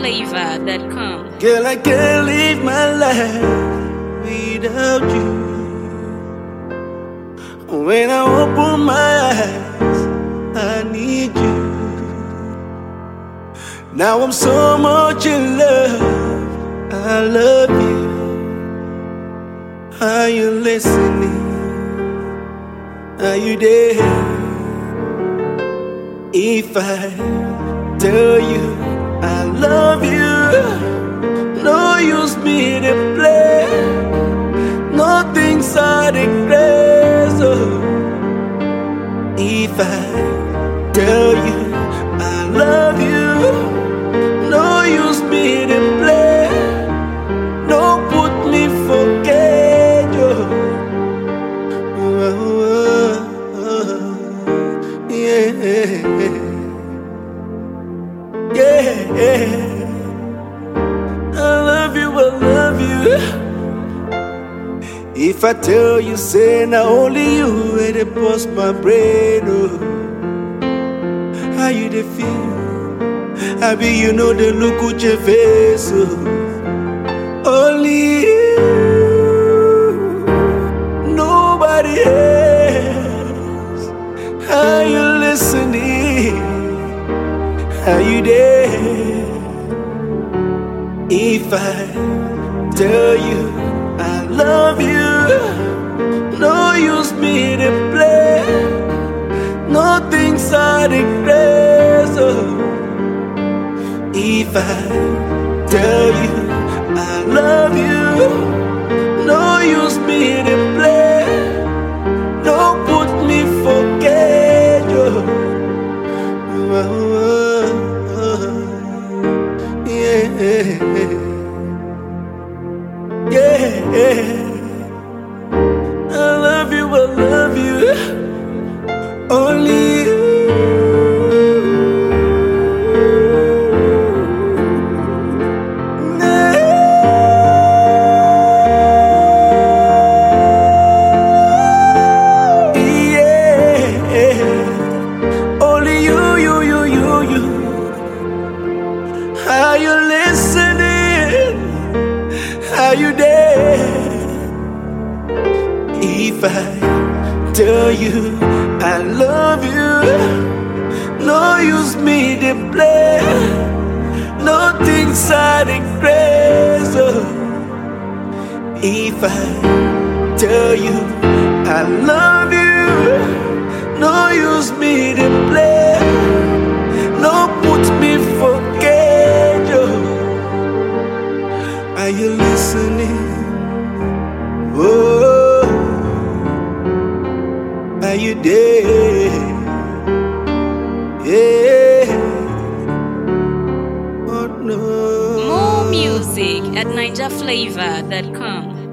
NinjaFlavor.com. Girl, I can't live my life without you. When I open my eyes, I need you. Now I'm so much in love, I love you. Are you listening? Are you there? If I tell you I love you, no use me to play. Nothing's out of grace. Oh. If I tell you I love you, no use me to play. No put me forget you. Yeah. I love you, I love you. If I tell you, say now only you where they bust my brain. Oh, how you they feel? I be you know the look at your face. Oh, only you, nobody else. Are you listening? Are you there? If I tell you I love you, no use me to play. Nothing's out of grace. Oh. If I tell you I love you, no use me to play. Don't put me forget you. Yeah. I love you, I love you. Only you. Yeah. Only you. Are you listening? Are you there? If I tell you I love you, no use me to play. Nothing's out of grace. Oh. If I tell you I love you, no use me to play. No put me forget you. Are you listening? Oh, are you there? Yeah. Oh no. More music at NinjaFlavor.com.